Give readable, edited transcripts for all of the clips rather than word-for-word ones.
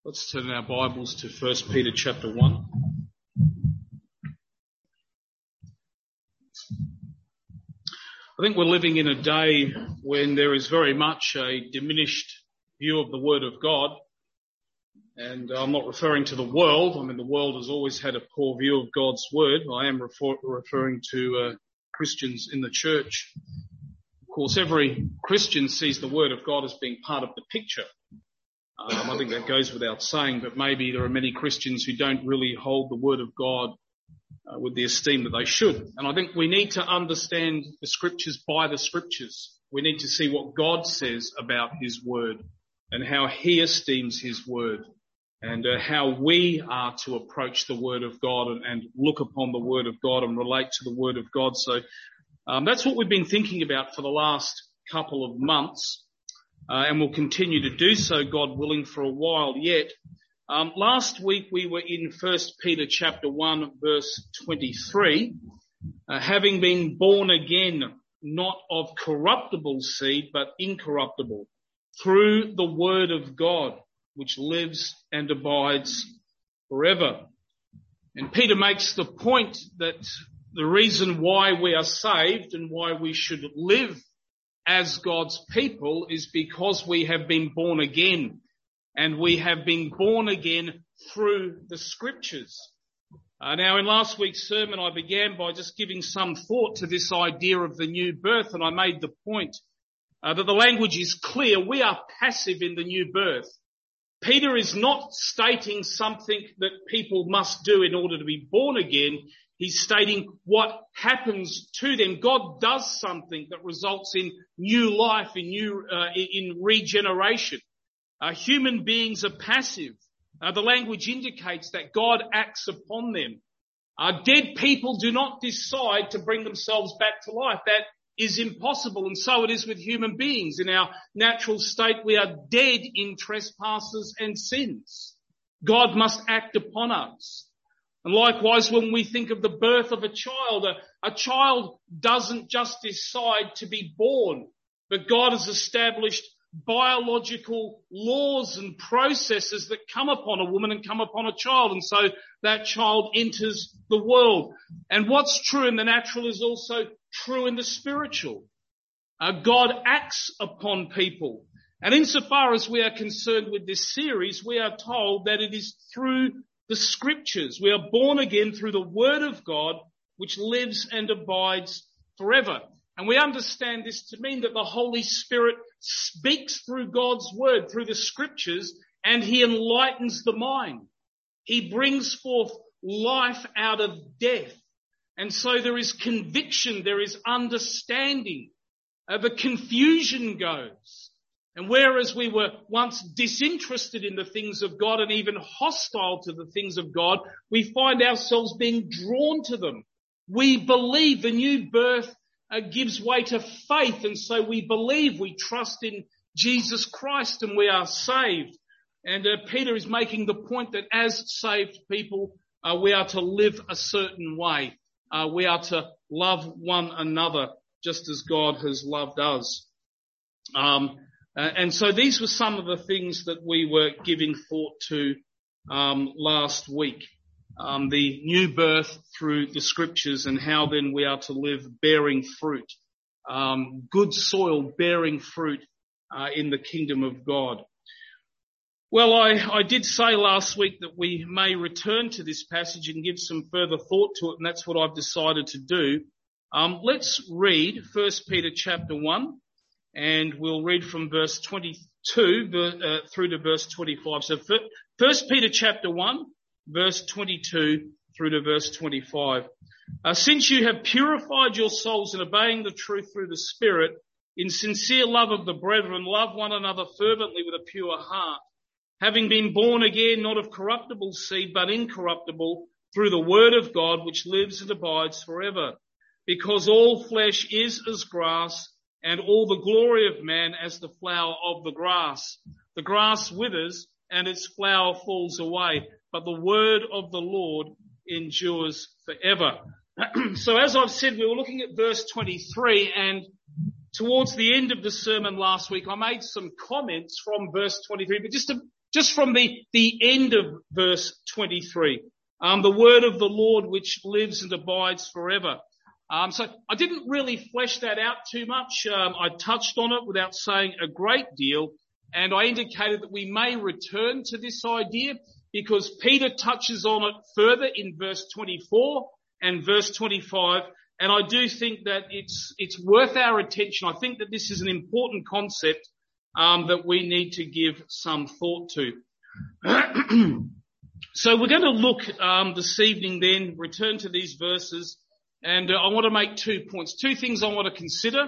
Let's turn our Bibles to 1 Peter chapter 1. I think we're living in a day when there is very much a diminished view of the Word of God. And I'm not referring to the world. I mean, the world has always had a poor view of God's Word. I am referring to Christians in the church. Of course, every Christian sees the Word of God as being part of the picture. I think that goes without saying, but maybe there are many Christians who don't really hold the Word of God with the esteem that they should. And I think we need to understand the Scriptures by the Scriptures. We need to see what God says about His Word and how He esteems His Word and how we are to approach the Word of God and look upon the Word of God and relate to the Word of God. So that's what we've been thinking about for the last couple of months. And we'll continue to do so, God willing, for a while yet. Last week we were in 1 Peter chapter 1 verse 23, having been born again, not of corruptible seed, but incorruptible, through the word of God, which lives and abides forever. And Peter makes the point that the reason why we are saved and why we should live as God's people is because we have been born again, and we have been born again through the Scriptures. Now in last week's sermon I began by just giving some thought to this idea of the new birth, and I made the point that the language is clear. We are passive in the new birth. Peter is not stating something that people must do in order to be born again. He's stating what happens to them. God does something that results in new life, in regeneration. Human beings are passive. The language indicates that God acts upon them. Dead people do not decide to bring themselves back to life. That is impossible, and so it is with human beings. In our natural state, we are dead in trespasses and sins. God must act upon us. And likewise, when we think of the birth of a child doesn't just decide to be born, but God has established biological laws and processes that come upon a woman and come upon a child. And so that child enters the world. And what's true in the natural is also true in the spiritual. God acts upon people. And insofar as we are concerned with this series, we are told that it is through the Scriptures. We are born again through the Word of God, which lives and abides forever. And we understand this to mean that the Holy Spirit speaks through God's Word, through the Scriptures, and He enlightens the mind. He brings forth life out of death. And so there is conviction, there is understanding. The confusion goes. And whereas we were once disinterested in the things of God and even hostile to the things of God, we find ourselves being drawn to them. We believe. The new birth gives way to faith, and so we believe, we trust in Jesus Christ, and we are saved. And Peter is making the point that as saved people, we are to live a certain way. We are to love one another just as God has loved us. And so these were some of the things that we were giving thought to last week. The new birth through the Scriptures and how then we are to live bearing fruit. Good soil bearing fruit in the kingdom of God. Well, I did say last week that we may return to this passage and give some further thought to it, and that's what I've decided to do. Let's read 1 Peter chapter 1. And we'll read from verse 22 through to verse 25. So 1 Peter chapter 1, verse 22 through to verse 25. Since you have purified your souls in obeying the truth through the Spirit, in sincere love of the brethren, love one another fervently with a pure heart, having been born again, not of corruptible seed, but incorruptible, through the word of God, which lives and abides forever. Because all flesh is as grass, and all the glory of man as the flower of the grass. The grass withers and its flower falls away, but the word of the Lord endures forever. So as I've said, we were looking at verse 23, and towards the end of the sermon last week, I made some comments from verse 23, but just to just from the end of verse 23. The word of the Lord which lives and abides forever. So I didn't really flesh that out too much. I touched on it without saying a great deal, and I indicated that we may return to this idea because Peter touches on it further in verse 24 and verse 25, and I do think that it's worth our attention. I think that this is an important concept that we need to give some thought to. So we're going to look this evening then, return to these verses, and I want to make 2 points. 2 things I want to consider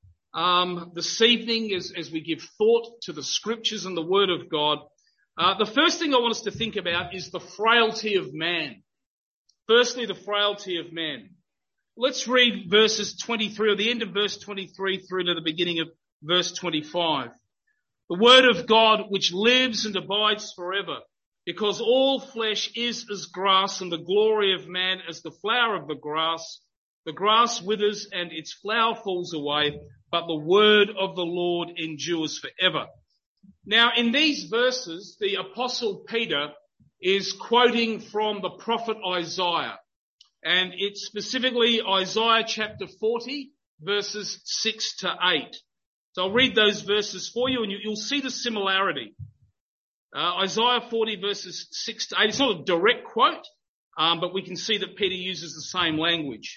this evening as we give thought to the scriptures and the word of God. The first thing I want us to think about is the frailty of man. Firstly, the frailty of man. Let's read verses 23, or the end of verse 23 through to the beginning of verse 25. The word of God which lives and abides forever, because all flesh is as grass, and the glory of man as the flower of the grass. The grass withers and its flower falls away, but the word of the Lord endures forever. Now, in these verses, the Apostle Peter is quoting from the prophet Isaiah, and it's specifically Isaiah chapter 40, verses 6 to 8. So I'll read those verses for you, and you'll see the similarity. Isaiah 40 verses 6 to 8. It's not a direct quote, but we can see that Peter uses the same language.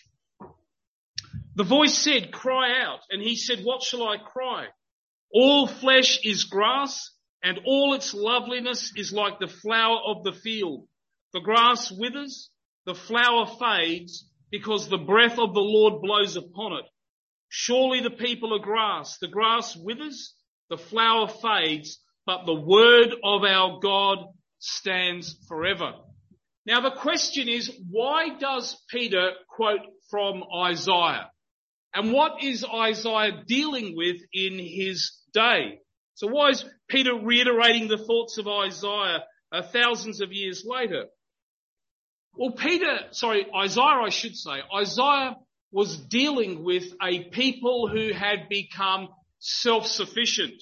The voice said, "Cry out." And he said, "What shall I cry? All flesh is grass, and all its loveliness is like the flower of the field. The grass withers, the flower fades, because the breath of the Lord blows upon it. Surely the people are grass. The grass withers, the flower fades, but the word of our God stands forever." Now the question is, why does Peter quote from Isaiah? And what is Isaiah dealing with in his day? So why is Peter reiterating the thoughts of Isaiah thousands of years later? Well, Isaiah was dealing with a people who had become self-sufficient.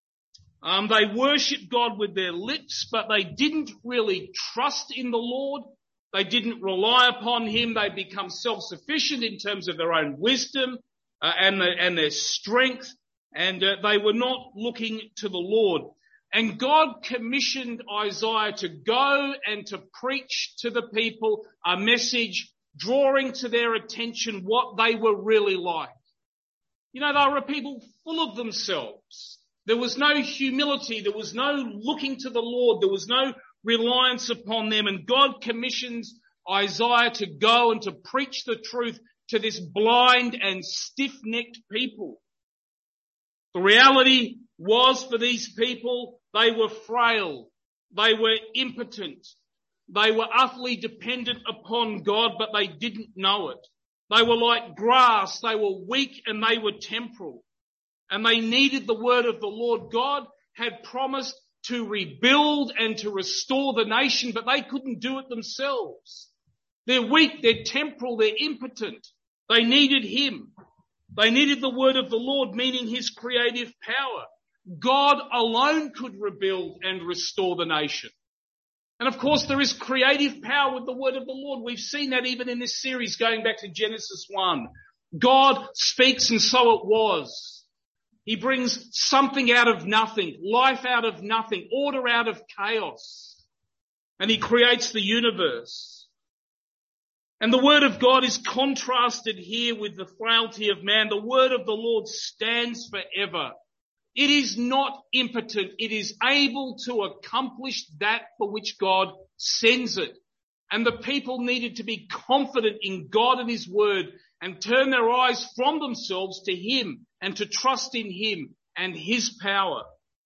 They worshipped God with their lips, but they didn't really trust in the Lord. They didn't rely upon him. They become self-sufficient in terms of their own wisdom and their strength, and they were not looking to the Lord. And God commissioned Isaiah to go and to preach to the people a message drawing to their attention what they were really like. You know, they were a people full of themselves. There was no humility. There was no looking to the Lord. There was no reliance upon them. And God commissions Isaiah to go and to preach the truth to this blind and stiff-necked people. The reality was for these people, they were frail. They were impotent. They were utterly dependent upon God, but they didn't know it. They were like grass. They were weak and they were temporal. And they needed the word of the Lord. God had promised to rebuild and to restore the nation, but they couldn't do it themselves. They're weak, they're temporal, they're impotent. They needed him. They needed the word of the Lord, meaning his creative power. God alone could rebuild and restore the nation. And of course, there is creative power with the word of the Lord. We've seen that even in this series going back to Genesis 1. God speaks and so it was. He brings something out of nothing, life out of nothing, order out of chaos. And he creates the universe. And the word of God is contrasted here with the frailty of man. The word of the Lord stands forever. It is not impotent. It is able to accomplish that for which God sends it. And the people needed to be confident in God and his word and turn their eyes from themselves to him and to trust in him and his power.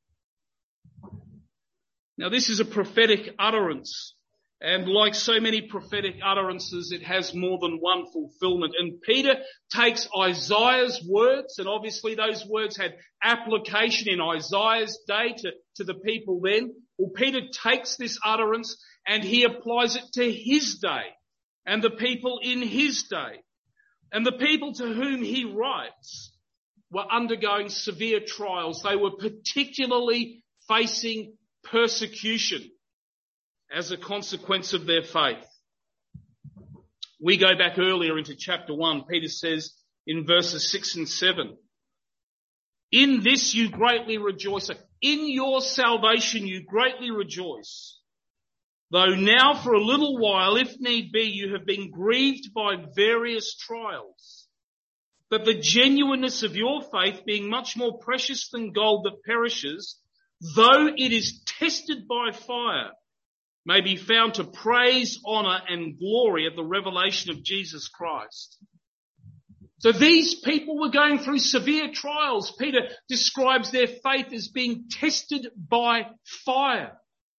Now this is a prophetic utterance. And like so many prophetic utterances, it has more than one fulfillment. And Peter takes Isaiah's words, and obviously those words had application in Isaiah's day to the people then. Well, Peter takes this utterance and he applies it to his day and the people in his day. And the people to whom he writes were undergoing severe trials. They were particularly facing persecution as a consequence of their faith. We go back earlier into chapter 1. Peter says in verses 6 and 7, in this you greatly rejoice. In your salvation you greatly rejoice. Though now for a little while, if need be, you have been grieved by various trials. That the genuineness of your faith, being much more precious than gold that perishes, though it is tested by fire, may be found to praise, honour and glory at the revelation of Jesus Christ. So these people were going through severe trials. Peter describes their faith as being tested by fire.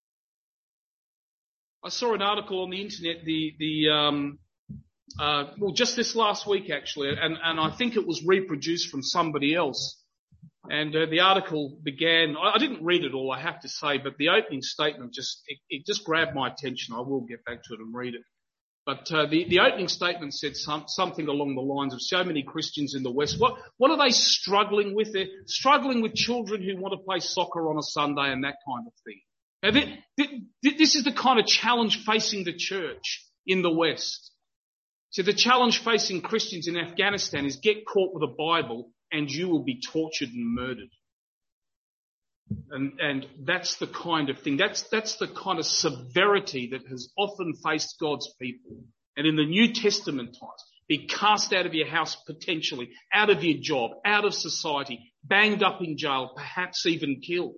I saw an article on the internet, just this last week actually, and I think it was reproduced from somebody else. And the article began, I didn't read it all, I have to say, but the opening statement just grabbed my attention. I will get back to it and read it. But the opening statement said something along the lines of so many Christians in the West. What are they struggling with? They're struggling with children who want to play soccer on a Sunday and that kind of thing. Now, this is the kind of challenge facing the church in the West. So the challenge facing Christians in Afghanistan is get caught with a Bible and you will be tortured and murdered. And that's the kind of thing, that's the kind of severity that has often faced God's people. And in the New Testament times, be cast out of your house potentially, out of your job, out of society, banged up in jail, perhaps even killed.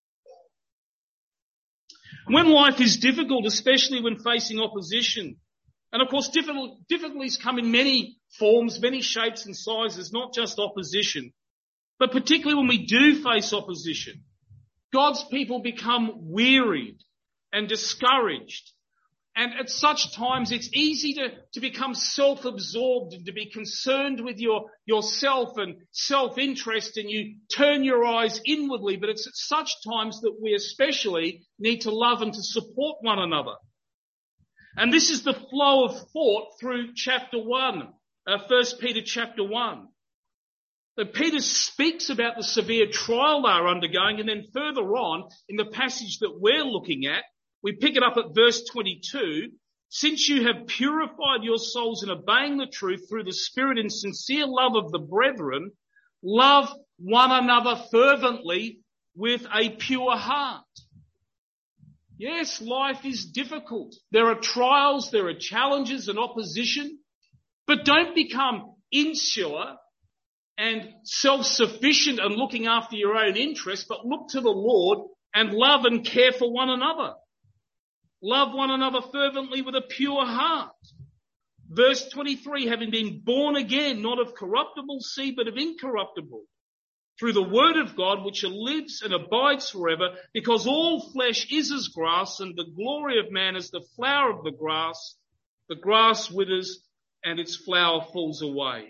When life is difficult, especially when facing opposition, and of course difficulties come in many forms, many shapes and sizes, not just opposition, but particularly when we do face opposition, God's people become wearied and discouraged. And at such times, it's easy to become self-absorbed and to be concerned with yourself and self-interest, and you turn your eyes inwardly. But it's at such times that we especially need to love and to support one another. And this is the flow of thought through chapter 1, 1 Peter chapter 1. That Peter speaks about the severe trial they are undergoing, and then further on in the passage that we're looking at, we pick it up at verse 22. Since you have purified your souls in obeying the truth through the Spirit in sincere love of the brethren, love one another fervently with a pure heart. Yes, life is difficult. There are trials, there are challenges and opposition, but don't become insular and self-sufficient and looking after your own interests, but look to the Lord and love and care for one another. Love one another fervently with a pure heart. Verse 23, having been born again, not of corruptible seed, but of incorruptible, through the word of God, which lives and abides forever, because all flesh is as grass, and the glory of man is the flower of the grass. The grass withers and its flower falls away.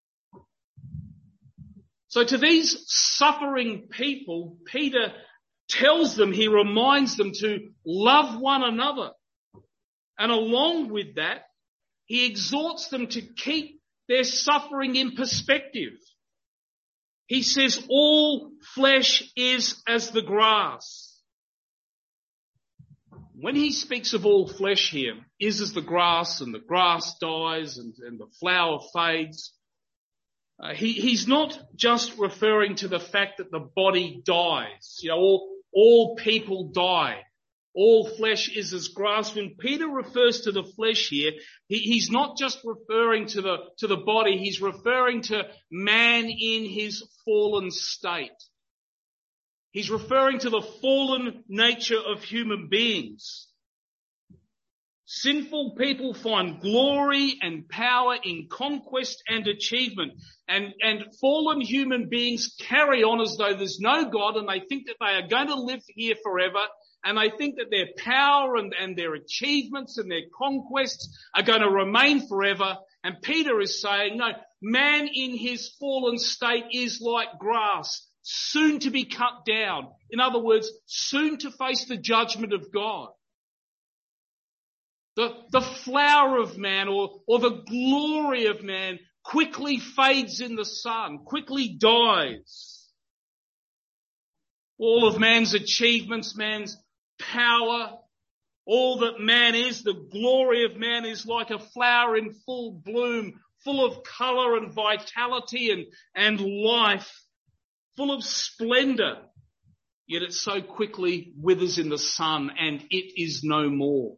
So to these suffering people, Peter tells them, he reminds them to love one another. And along with that, he exhorts them to keep their suffering in perspective. He says, all flesh is as the grass. When he speaks of all flesh here, is as the grass, and the grass dies and the flower fades. He's not just referring to the fact that the body dies. You know, all people die. All flesh is as grass. When Peter refers to the flesh here, he's not just referring to the body. He's referring to man in his fallen state. He's referring to the fallen nature of human beings. Sinful people find glory and power in conquest and achievement. And fallen human beings carry on as though there's no God, and they think that they are going to live here forever. And they think that their power and their achievements and their conquests are going to remain forever. And Peter is saying, no, man in his fallen state is like grass, soon to be cut down. In other words, soon to face the judgment of God. The flower of man or the glory of man quickly fades in the sun, quickly dies. All of man's achievements, man's power, all that man is, the glory of man is like a flower in full bloom, full of colour and vitality and life, full of splendour. Yet it so quickly withers in the sun and it is no more.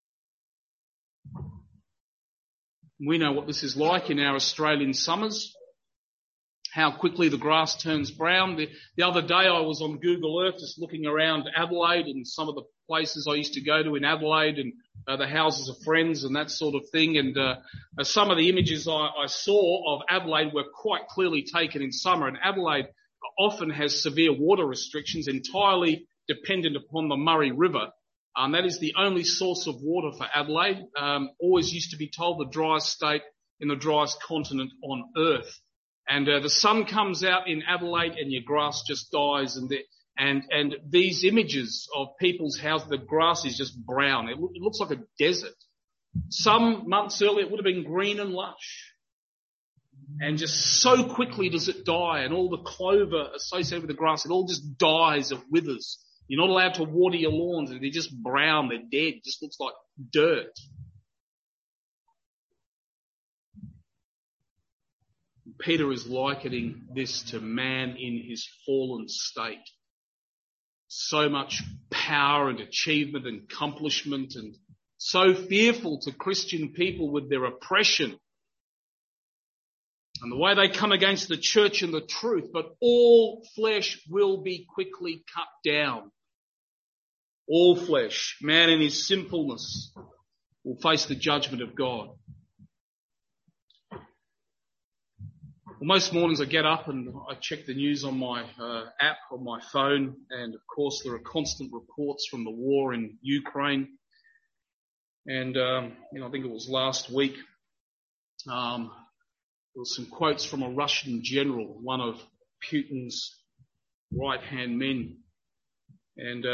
We know what this is like in our Australian summers, how quickly the grass turns brown. The other day I was on Google Earth just looking around Adelaide and some of the places I used to go to in Adelaide and the houses of friends and that sort of thing. And some of the images I saw of Adelaide were quite clearly taken in summer. And Adelaide often has severe water restrictions entirely dependent upon the Murray River. That is the only source of water for Adelaide. Always used to be told the driest state in the driest continent on earth. And the sun comes out in Adelaide and your grass just dies. And these images of people's houses, the grass is just brown. It looks like a desert. Some months earlier it would have been green and lush. And just so quickly does it die, and all the clover associated with the grass, it all just dies, it withers. You're not allowed to water your lawns, they're just brown, they're dead, it just looks like dirt. Peter is likening this to man in his fallen state. So much power and achievement and accomplishment, and so fearful to Christian people with their oppression and the way they come against the church and the truth, but all flesh will be quickly cut down. All flesh, man in his sinfulness, will face the judgment of God. Well, most mornings I get up and I check the news on my app on my phone, and of course there are constant reports from the war in Ukraine. And I think it was last week. There were some quotes from a Russian general, one of Putin's right-hand men. And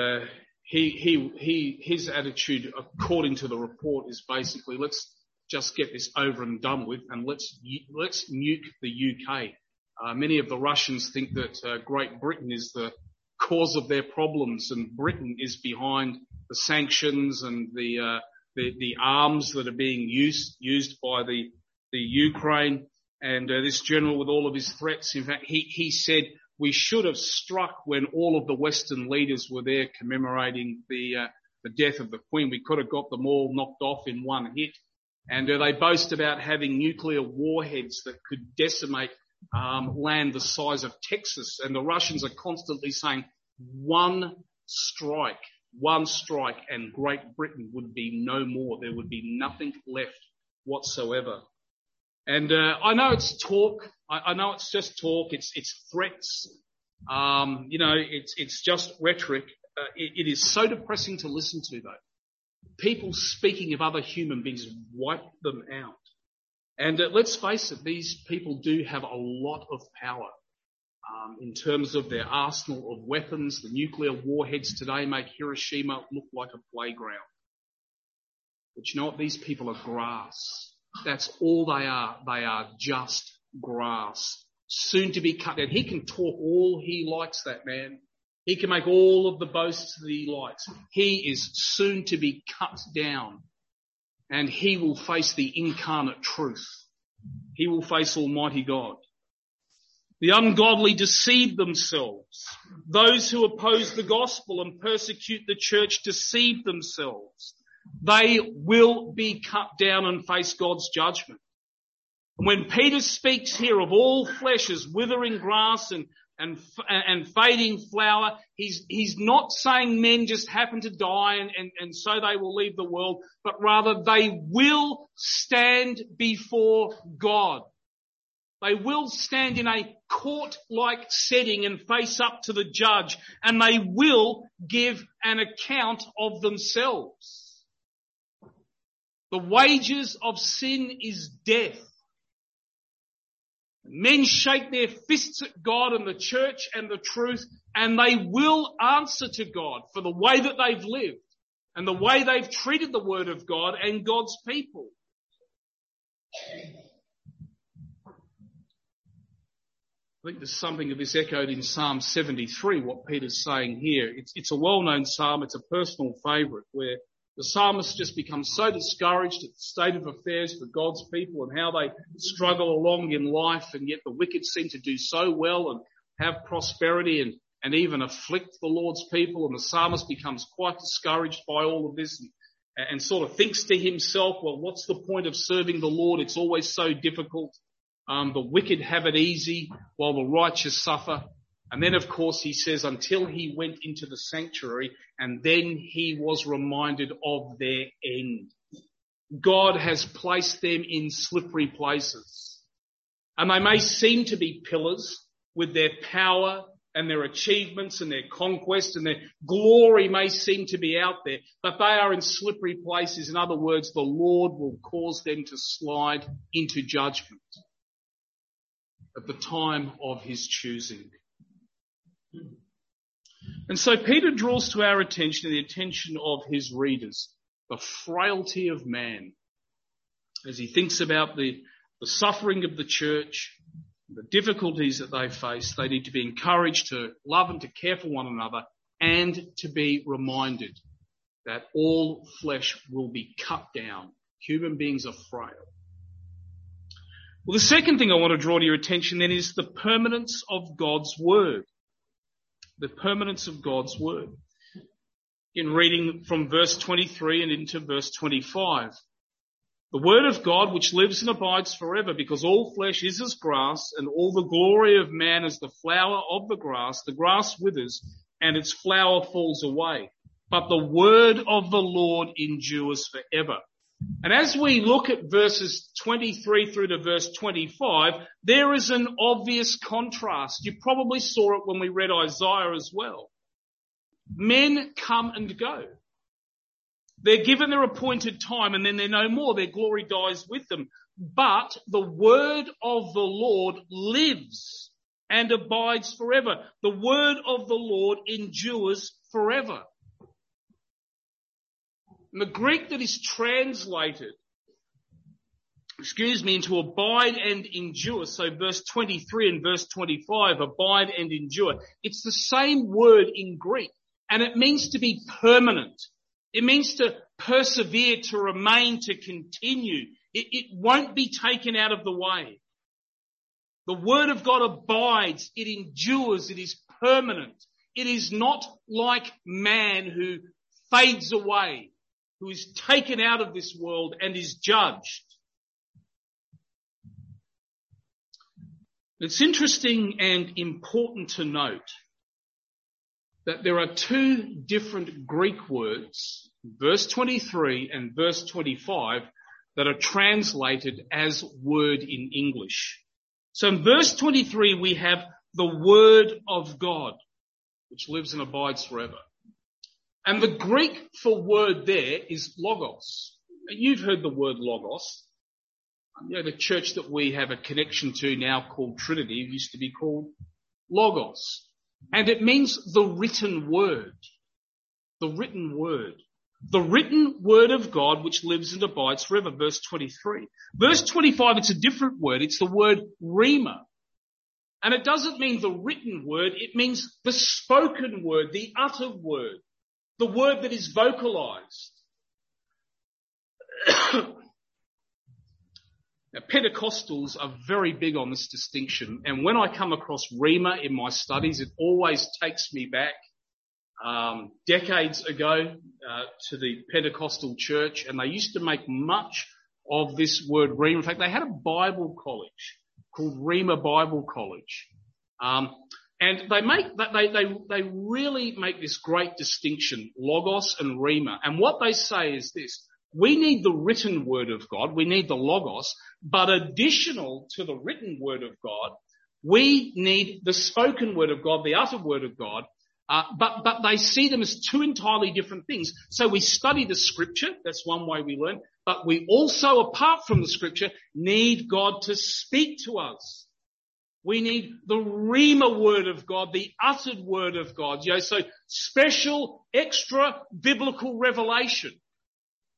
his attitude, according to the report, is basically, let's just get this over and done with, and let's nuke the UK. Many of the Russians think that Great Britain is the cause of their problems, and Britain is behind the sanctions and the arms that are being used by the Ukraine. And this general, with all of his threats, in fact, he said we should have struck when all of the Western leaders were there commemorating the death of the Queen. We could have got them all knocked off in one hit. And they boast about having nuclear warheads that could decimate land the size of Texas. And the Russians are constantly saying one strike, and Great Britain would be no more. There would be nothing left whatsoever. And I know it's talk. I know it's just talk. It's threats. It's just rhetoric. It is so depressing to listen to, though. People speaking of other human beings wipe them out. And let's face it, these people do have a lot of power in terms of their arsenal of weapons. The nuclear warheads today make Hiroshima look like a playground. But you know what? These people are grass. That's all they are. They are just grass, soon to be cut down. He can talk all he likes, that man. He can make all of the boasts that he likes. He is soon to be cut down, and he will face the incarnate truth. He will face Almighty God. The ungodly deceive themselves. Those who oppose the gospel and persecute the church deceive themselves. They will be cut down and face God's judgment. And when Peter speaks here of all flesh as withering grass and fading flower, he's not saying men just happen to die and so they will leave the world, but rather they will stand before God. They will stand in a court-like setting and face up to the judge, and they will give an account of themselves. The wages of sin is death. Men shake their fists at God and the church and the truth, and they will answer to God for the way that they've lived and the way they've treated the Word of God and God's people. I think there's something of this echoed in Psalm 73, what Peter's saying here. It's a well-known psalm. It's a personal favourite where the psalmist just becomes so discouraged at the state of affairs for God's people and how they struggle along in life, and yet the wicked seem to do so well and have prosperity and even afflict the Lord's people. And the psalmist becomes quite discouraged by all of this and sort of thinks to himself, well, what's the point of serving the Lord? It's always so difficult. The wicked have it easy while the righteous suffer. And then, of course, he says, until he went into the sanctuary, and then he was reminded of their end. God has placed them in slippery places. And they may seem to be pillars with their power and their achievements and their conquest, and their glory may seem to be out there, but they are in slippery places. In other words, the Lord will cause them to slide into judgment at the time of his choosing. And so Peter draws to our attention and the attention of his readers the frailty of man as he thinks about the suffering of the church, the difficulties that they face. They need to be encouraged to love and to care for one another, and to be reminded that all flesh will be cut down. Human beings are frail. Well, the second thing I want to draw to your attention then is the permanence of God's word. The permanence of God's word. In reading from verse 23 and into verse 25. The word of God which lives and abides forever, because all flesh is as grass, and all the glory of man as the flower of the grass withers, and its flower falls away. But the word of the Lord endures forever. And as we look at verses 23 through to verse 25, there is an obvious contrast. You probably saw it when we read Isaiah as well. Men come and go. They're given their appointed time and then they're no more. Their glory dies with them. But the word of the Lord lives and abides forever. The word of the Lord endures forever. And the Greek that is translated, into abide and endure, so verse 23 and verse 25, abide and endure, it's the same word in Greek, and it means to be permanent. It means to persevere, to remain, to continue. It won't be taken out of the way. The word of God abides, it endures, it is permanent. It is not like man who fades away, who is taken out of this world and is judged. It's interesting and important to note that there are two different Greek words, verse 23 and verse 25, that are translated as word in English. So in verse 23 we have the word of God, which lives and abides forever. And the Greek for word there is logos. You've heard the word logos. The church that we have a connection to now called Trinity used to be called Logos. And it means the written word. The written word. The written word of God which lives and abides forever, verse 23. Verse 25, it's a different word. It's the word rhema. And it doesn't mean the written word. It means the spoken word, the uttered word, the word that is vocalized. Now, Pentecostals are very big on this distinction, and when I come across rhema in my studies, it always takes me back decades ago to the Pentecostal church, and they used to make much of this word rhema. In fact, they had a Bible college called Rhema Bible College, and they really make this great distinction, logos and rhema. And what they say is this: we need the written word of God, we need the logos, but additional to the written word of God, we need the spoken word of God, the uttered word of God, but they see them as two entirely different things. So we study the scripture, that's one way we learn, but we also, apart from the scripture, need God to speak to us. We need the rhema word of God, the uttered word of God, so special, extra biblical revelation.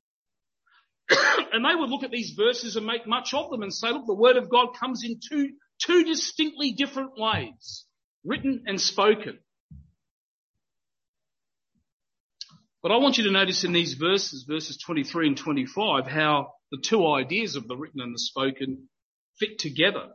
And they would look at these verses and make much of them and say, look, the word of God comes in two Two distinctly different ways, written and spoken. But I want you to notice in these verses 23 and 25, how the two ideas of the written and the spoken fit together.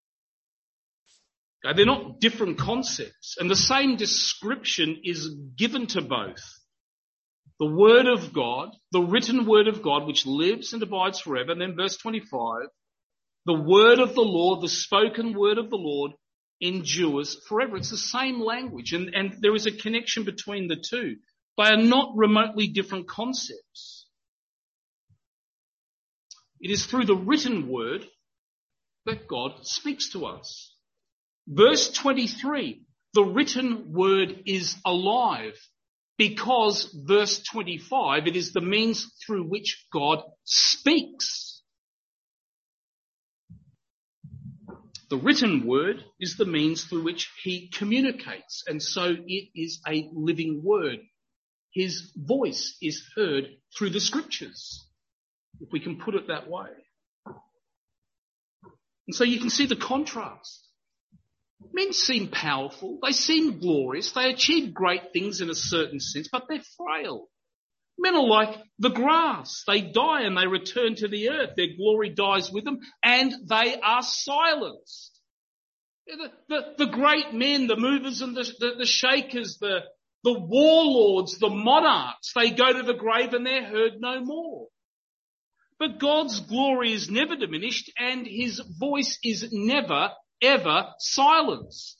Okay, they're not different concepts, and the same description is given to both. The Word of God, the written Word of God, which lives and abides forever, and then verse 25, the Word of the Lord, the spoken Word of the Lord, endures forever. It's the same language, and there is a connection between the two. They are not remotely different concepts. It is through the written word that God speaks to us. Verse 23, the written word is alive because, verse 25, it is the means through which God speaks. The written word is the means through which he communicates, and so it is a living word. His voice is heard through the scriptures, if we can put it that way. And so you can see the contrast. Men seem powerful, they seem glorious, they achieve great things in a certain sense, but they're frail. Men are like the grass. They die and they return to the earth. Their glory dies with them and they are silenced. The great men, the movers and the shakers, the warlords, the monarchs, they go to the grave and they're heard no more. But God's glory is never diminished and his voice is never, ever silenced.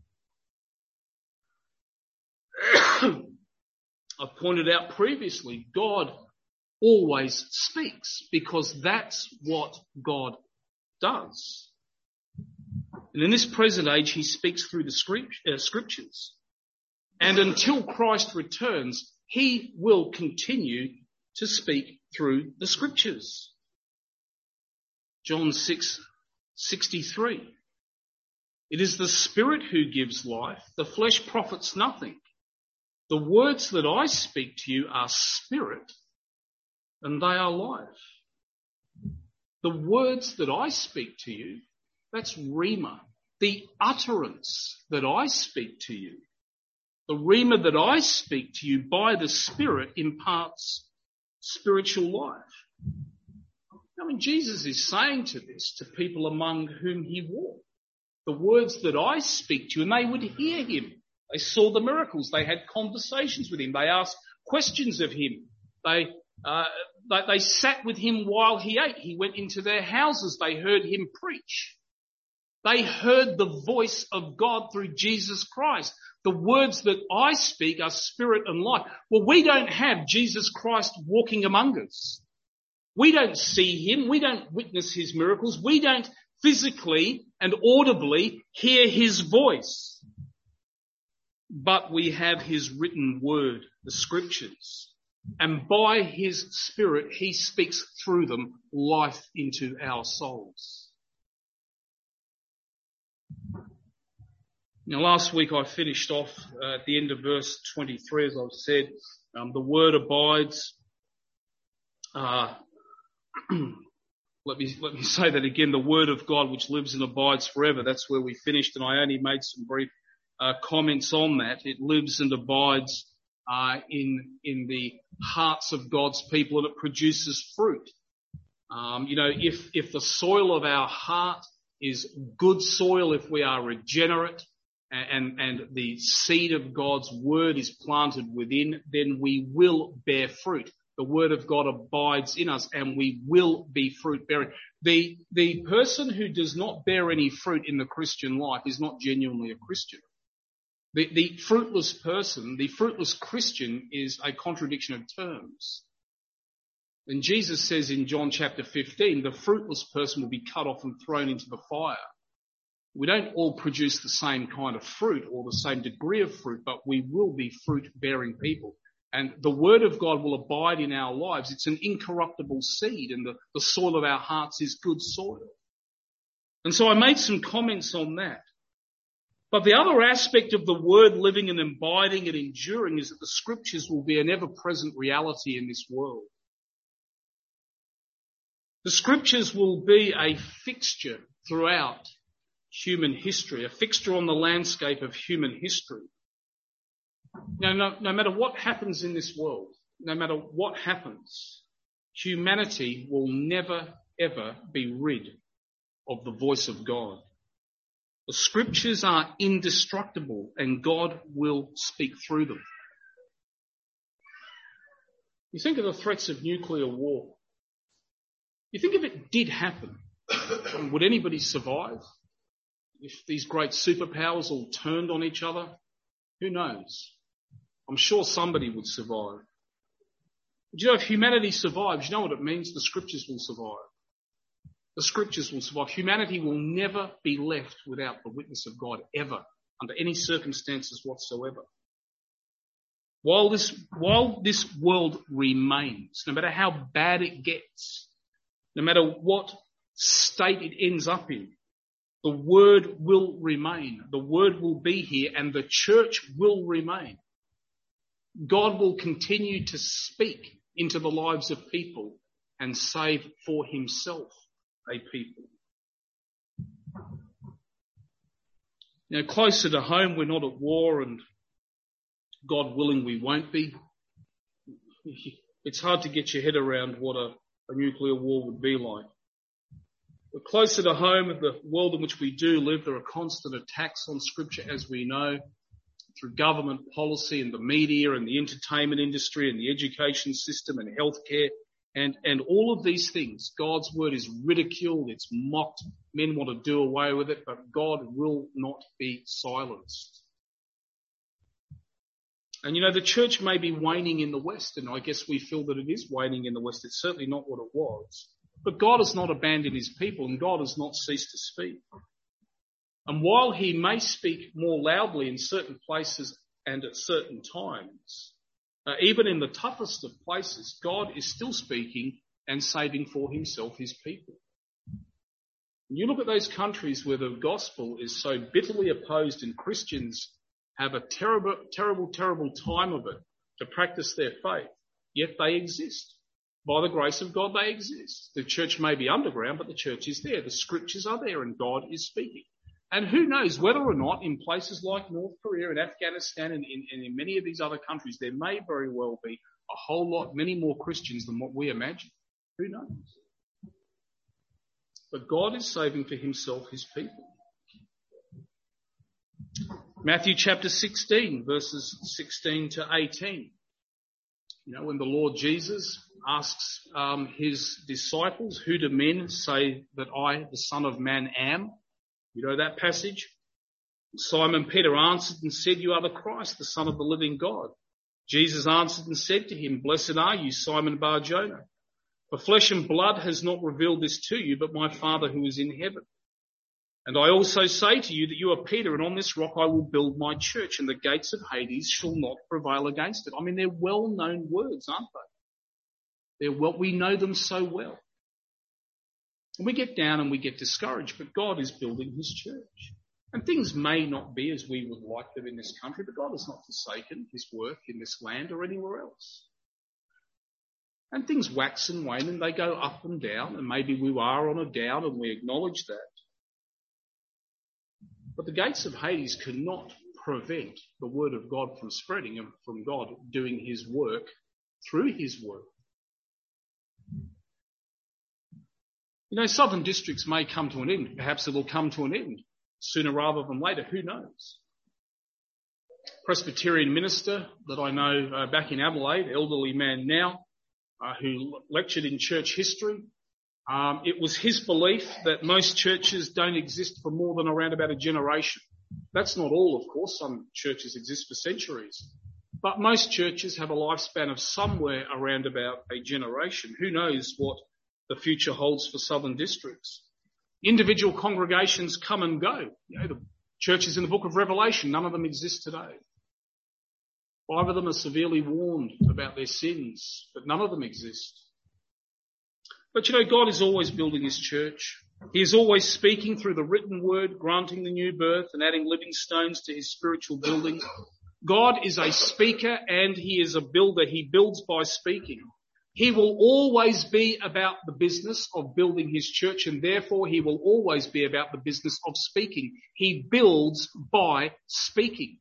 I've pointed out previously, God always speaks because that's what God does. And in this present age, he speaks through the scriptures. And until Christ returns, he will continue to speak through the scriptures. John 6:63. It is the Spirit who gives life. The flesh profits nothing. The words that I speak to you are spirit and they are life. The words that I speak to you, that's rhema. The utterance that I speak to you, the rhema that I speak to you by the Spirit imparts spiritual life. I mean, Jesus is saying to people among whom he walked. The words that I speak to you, and they would hear him. They saw the miracles. They had conversations with him. They asked questions of him. They sat with him while he ate. He went into their houses. They heard him preach. They heard the voice of God through Jesus Christ. The words that I speak are spirit and life. Well, we don't have Jesus Christ walking among us. We don't see him. We don't witness his miracles. We don't physically and audibly hear his voice. But we have his written word, the scriptures. And by his Spirit, he speaks through them life into our souls. Now, last week I finished off at the end of verse 23, as I've said, the word abides. Let me say that again, the word of God which lives and abides forever. That's where we finished, and I only made some brief comments on that. It lives and abides in the hearts of God's people, and it produces fruit. If the soil of our heart is good soil, if we are regenerate, and the seed of God's word is planted within, then we will bear fruit. The word of God abides in us and we will be fruit bearing. The person who does not bear any fruit in the Christian life is not genuinely a Christian. The fruitless person, the fruitless Christian, is a contradiction of terms. And Jesus says in John chapter 15, the fruitless person will be cut off and thrown into the fire. We don't all produce the same kind of fruit or the same degree of fruit, but we will be fruit-bearing people. And the word of God will abide in our lives. It's an incorruptible seed, and the soil of our hearts is good soil. And so I made some comments on that. But the other aspect of the word living and abiding and enduring is that the scriptures will be an ever-present reality in this world. The scriptures will be a fixture throughout human history, a fixture on the landscape of human history. No matter what happens in this world, no matter what happens, humanity will never, ever be rid of the voice of God. The scriptures are indestructible and God will speak through them. You think of the threats of nuclear war. You think if it did happen, would anybody survive? If these great superpowers all turned on each other, who knows? I'm sure somebody would survive. But you know, if humanity survives, you know what it means? The scriptures will survive. The scriptures will survive. Humanity will never be left without the witness of God, ever, under any circumstances whatsoever. While this world remains, no matter how bad it gets, no matter what state it ends up in, the word will remain. The word will be here and the church will remain. God will continue to speak into the lives of people and save for himself a people. Now, closer to home, we're not at war, and God willing, we won't be. It's hard to get your head around what a nuclear war would be like. But closer to home, in the world in which we do live, there are constant attacks on Scripture, as we know, through government policy and the media and the entertainment industry and the education system and healthcare and all of these things. God's word is ridiculed, it's mocked, men want to do away with it, but God will not be silenced. And you know, the church may be waning in the West, and I guess we feel that it is waning in the West. It's certainly not what it was. But God has not abandoned his people, and God has not ceased to speak. And while he may speak more loudly in certain places and at certain times, even in the toughest of places, God is still speaking and saving for himself his people. When you look at those countries where the gospel is so bitterly opposed and Christians have a terrible, terrible, terrible time of it to practice their faith, yet they exist. By the grace of God, they exist. The church may be underground, but the church is there. The scriptures are there and God is speaking. And who knows whether or not in places like North Korea and Afghanistan and in many of these other countries, there may very well be a whole lot, many more Christians than what we imagine. Who knows? But God is saving for himself his people. Matthew chapter 16, verses 16 to 18. You know, when the Lord Jesus asks his disciples, who do men say that I, the Son of Man, am? You know that passage? Simon Peter answered and said, you are the Christ, the Son of the living God. Jesus answered and said to him, blessed are you, Simon Bar-Jonah. For flesh and blood has not revealed this to you, but my Father who is in heaven. And I also say to you that you are Peter, and on this rock I will build my church, and the gates of Hades shall not prevail against it. I mean, they're well-known words, aren't they? We know them so well. And we get down and we get discouraged, but God is building his church. And things may not be as we would like them in this country, but God has not forsaken his work in this land or anywhere else. And things wax and wane and they go up and down, and maybe we are on a down and we acknowledge that. But the gates of Hades cannot prevent the word of God from spreading and from God doing his work through his word. You know, southern districts may come to an end. Perhaps it will come to an end sooner rather than later. Who knows? Presbyterian minister that I know back in Adelaide, elderly man now, who lectured in church history. It was his belief that most churches don't exist for more than around about a generation. That's not all, of course. Some churches exist for centuries. But most churches have a lifespan of somewhere around about a generation. Who knows what the future holds for southern districts. Individual congregations come and go. You know, the churches in the book of Revelation, none of them exist today. 5 of them are severely warned about their sins, but none of them exist. But you know, God is always building his church. He is always speaking through the written word, granting the new birth and adding living stones to his spiritual building. God is a speaker and he is a builder. He builds by speaking. He will always be about the business of building his church, and therefore he will always be about the business of speaking. He builds by speaking.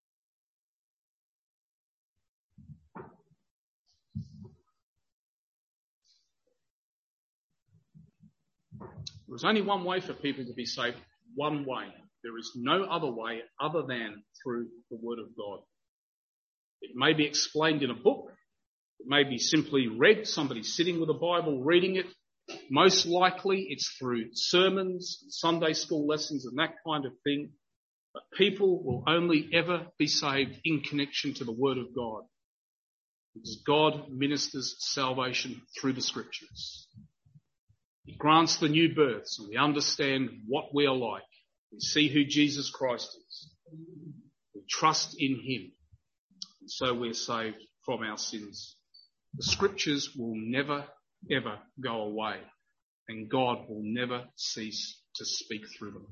There is only one way for people to be saved. One way. There is no other way other than through the Word of God. It may be explained in a book. It may be simply read, somebody sitting with a Bible reading it. Most likely it's through sermons, Sunday school lessons and that kind of thing. But people will only ever be saved in connection to the Word of God. Because God ministers salvation through the Scriptures. He grants the new births and we understand what we are like. We see who Jesus Christ is. We trust in him. And so we're saved from our sins. The Scriptures will never, ever go away. And God will never cease to speak through them.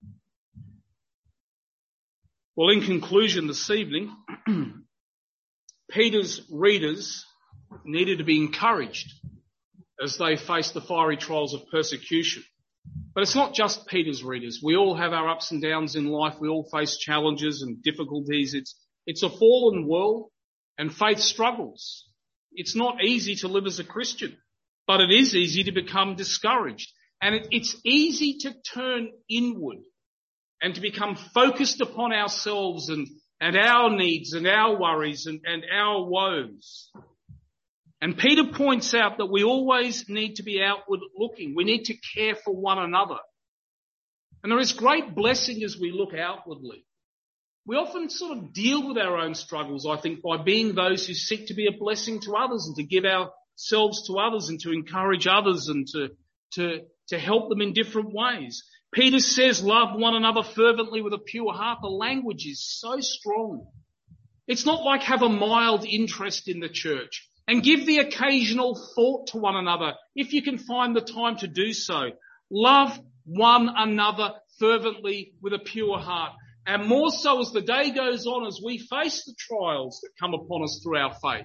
Well, in conclusion this evening, Peter's readers needed to be encouraged as they face the fiery trials of persecution. But it's not just Peter's readers. We all have our ups and downs in life. We all face challenges and difficulties. It's a fallen world and faith struggles. It's not easy to live as a Christian, but it is easy to become discouraged. And it's easy to turn inward and to become focused upon ourselves and our needs and our worries and our woes. And Peter points out that we always need to be outward looking. We need to care for one another. And there is great blessing as we look outwardly. We often sort of deal with our own struggles, I think, by being those who seek to be a blessing to others and to give ourselves to others and to encourage others and to help them in different ways. Peter says, love one another fervently with a pure heart. The language is so strong. It's not like have a mild interest in the church. And give the occasional thought to one another, if you can find the time to do so. Love one another fervently with a pure heart. And more so as the day goes on, as we face the trials that come upon us through our faith.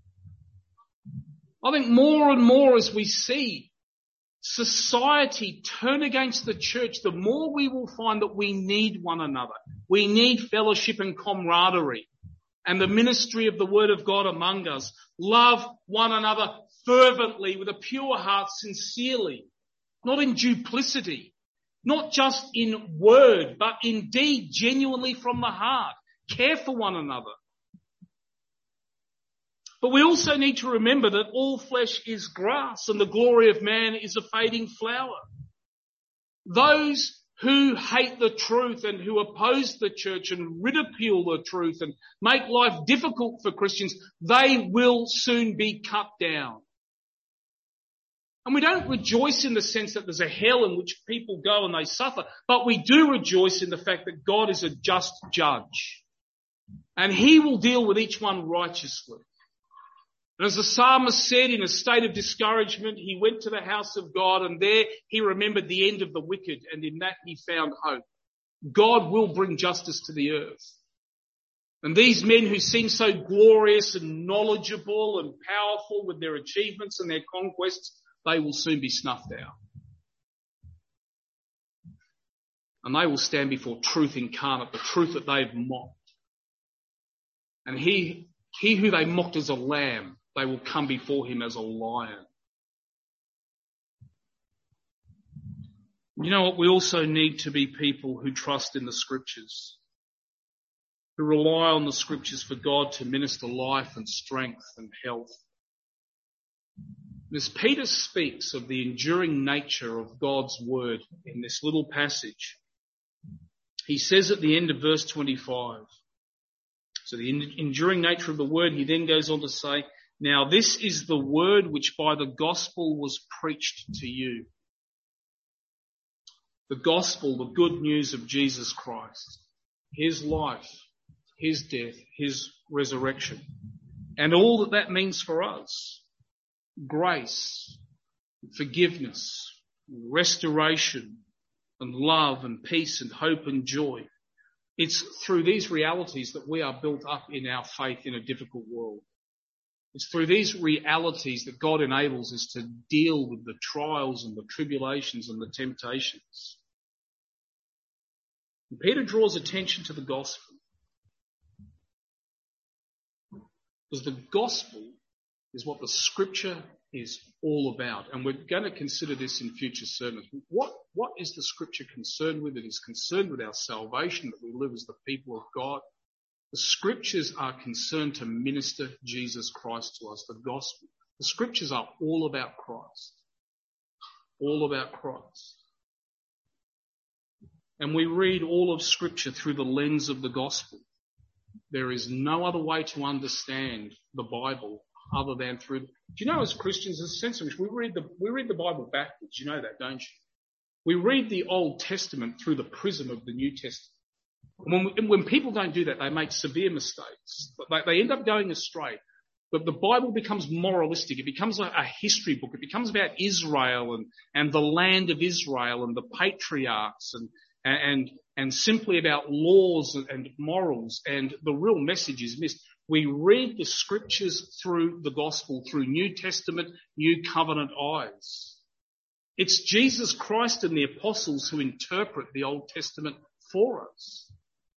I think more and more as we see society turn against the church, the more we will find that we need one another. We need fellowship and camaraderie. And the ministry of the Word of God among us. Love one another fervently with a pure heart, sincerely, not in duplicity, not just in word, but indeed genuinely from the heart. Care for one another. But we also need to remember that all flesh is grass and the glory of man is a fading flower. Those who hate the truth and who oppose the church and ridicule the truth and make life difficult for Christians, they will soon be cut down. And we don't rejoice in the sense that there's a hell in which people go and they suffer, but we do rejoice in the fact that God is a just judge. And he will deal with each one righteously. And as the psalmist said, in a state of discouragement, he went to the house of God and there he remembered the end of the wicked and in that he found hope. God will bring justice to the earth. And these men who seem so glorious and knowledgeable and powerful with their achievements and their conquests, they will soon be snuffed out. And they will stand before truth incarnate, the truth that they've mocked. And he who they mocked as a lamb, they will come before him as a lion. You know what? We also need to be people who trust in the Scriptures, who rely on the Scriptures for God to minister life and strength and health. As Peter speaks of the enduring nature of God's word in this little passage, he says at the end of verse 25, so the enduring nature of the word, he then goes on to say, now this is the word which by the gospel was preached to you. The gospel, the good news of Jesus Christ, his life, his death, his resurrection, and all that means for us. Grace, forgiveness, restoration, and love and peace and hope and joy. It's through these realities that we are built up in our faith in a difficult world. It's through these realities that God enables us to deal with the trials and the tribulations and the temptations. And Peter draws attention to the gospel, because the gospel is what the scripture is all about. And we're going to consider this in future sermons. What is the scripture concerned with? It is concerned with our salvation, that we live as the people of God. The scriptures are concerned to minister Jesus Christ to us, the gospel. The scriptures are all about Christ. All about Christ. And we read all of scripture through the lens of the gospel. There is no other way to understand the Bible other than through. Do you know, as Christians, there's a sense in which we read the Bible backwards. You know that, don't you? We read the Old Testament through the prism of the New Testament. When people don't do that, they make severe mistakes. They end up going astray. But the Bible becomes moralistic. It becomes a history book. It becomes about Israel and the land of Israel and the patriarchs and simply about laws and morals. And the real message is missed. We read the scriptures through the gospel, through New Testament, New Covenant eyes. It's Jesus Christ and the apostles who interpret the Old Testament for us.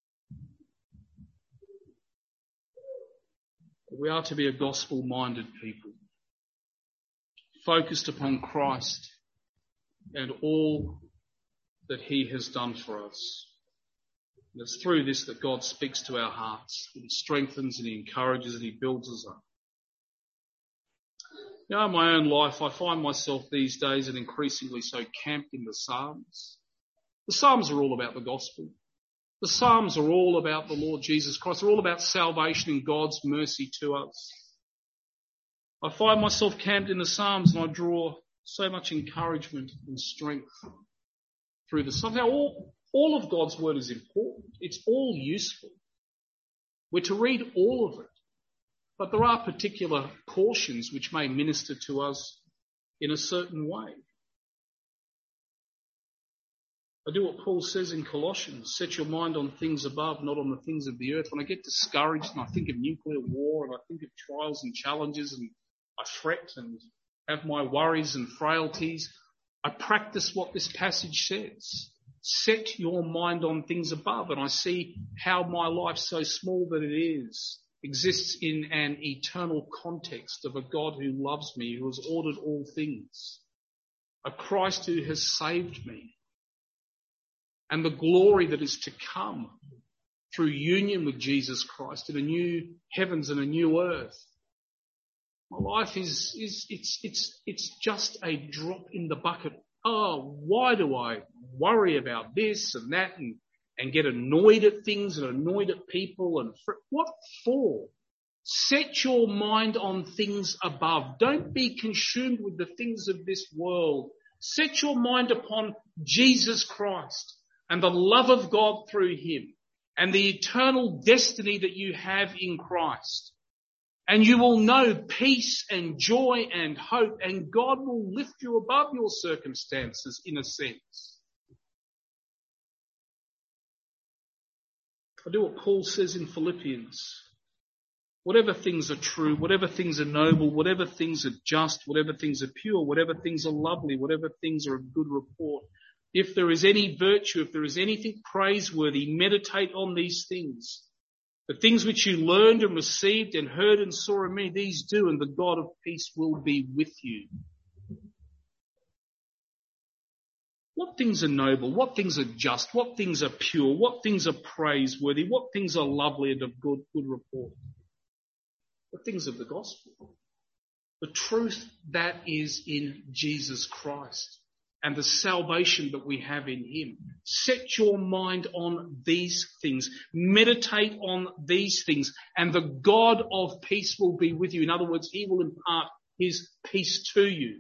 We are to be a gospel-minded people, focused upon Christ and all that he has done for us. And it's through this that God speaks to our hearts. He strengthens and he encourages and he builds us up. Now, in my own life, I find myself these days, and increasingly so, camped in the Psalms. The Psalms are all about the gospel. The Psalms are all about the Lord Jesus Christ. They're all about salvation and God's mercy to us. I find myself camped in the Psalms and I draw so much encouragement and strength through the Psalms. Now, all of God's word is important. It's all useful. We're to read all of it. But there are particular portions which may minister to us in a certain way. I do what Paul says in Colossians, set your mind on things above, not on the things of the earth. When I get discouraged and I think of nuclear war and I think of trials and challenges and I fret and have my worries and frailties, I practice what this passage says. Set your mind on things above, and I see how my life, so small that it exists in an eternal context of a God who loves me, who has ordered all things, a Christ who has saved me, and the glory that is to come through union with Jesus Christ in a new heavens and a new earth. My life it's just a drop in the bucket. Oh, why do I worry about this and that and get annoyed at things and annoyed at people and what for? Set your mind on things above. Don't be consumed with the things of this world. Set your mind upon Jesus Christ and the love of God through him and the eternal destiny that you have in Christ. And you will know peace and joy and hope, and God will lift you above your circumstances in a sense. I do what Paul says in Philippians. Whatever things are true, whatever things are noble, whatever things are just, whatever things are pure, whatever things are lovely, whatever things are of good report, if there is any virtue, if there is anything praiseworthy, meditate on these things. The things which you learned and received and heard and saw in me, these do, and the God of peace will be with you. What things are noble? What things are just? What things are pure? What things are praiseworthy? What things are lovely and of good report? The things of the gospel. The truth that is in Jesus Christ and the salvation that we have in him. Set your mind on these things. Meditate on these things, and the God of peace will be with you. In other words, he will impart his peace to you.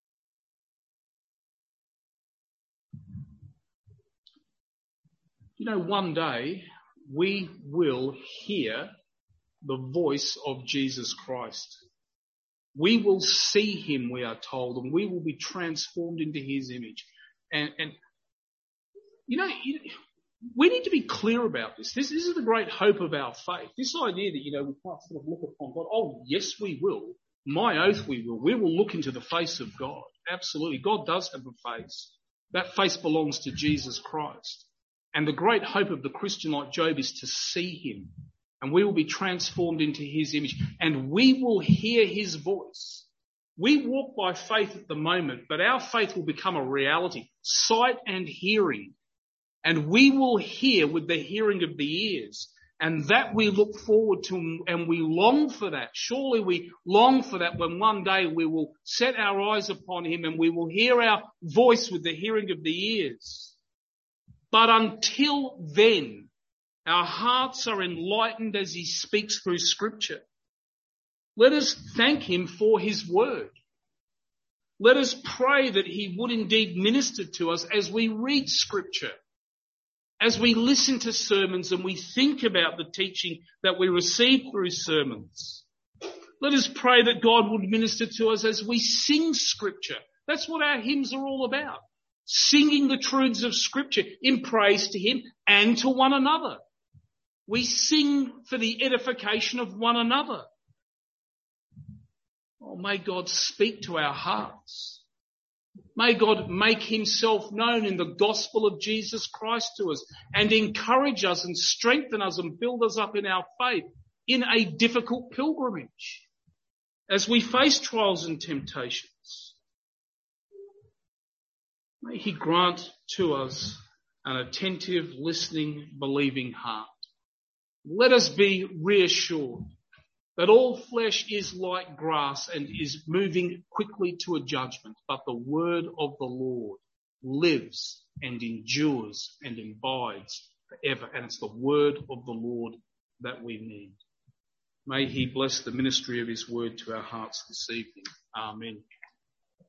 You know, one day we will hear the voice of Jesus Christ. We will see him, we are told, and we will be transformed into his image. And you know, we need to be clear about this. This is the great hope of our faith. This idea that, we can't sort of look upon God. Oh, yes, we will. My oath, we will. We will look into the face of God. Absolutely. God does have a face. That face belongs to Jesus Christ. And the great hope of the Christian like Job is to see him. And we will be transformed into his image. And we will hear his voice. We walk by faith at the moment, but our faith will become a reality. Sight and hearing. And we will hear with the hearing of the ears. And that we look forward to, and we long for that. Surely we long for that when one day we will set our eyes upon him and we will hear our voice with the hearing of the ears. But until then, our hearts are enlightened as he speaks through Scripture. Let us thank him for his word. Let us pray that he would indeed minister to us as we read Scripture. As we listen to sermons and we think about the teaching that we receive through sermons. Let us pray that God would minister to us as we sing Scripture. That's what our hymns are all about. Singing the truths of Scripture in praise to him and to one another. We sing for the edification of one another. Oh, may God speak to our hearts. May God make himself known in the gospel of Jesus Christ to us and encourage us and strengthen us and build us up in our faith in a difficult pilgrimage as we face trials and temptations. May he grant to us an attentive, listening, believing heart. Let us be reassured that all flesh is like grass and is moving quickly to a judgment, but the word of the Lord lives and endures and abides forever. And it's the word of the Lord that we need. May he bless the ministry of his word to our hearts this evening. Amen.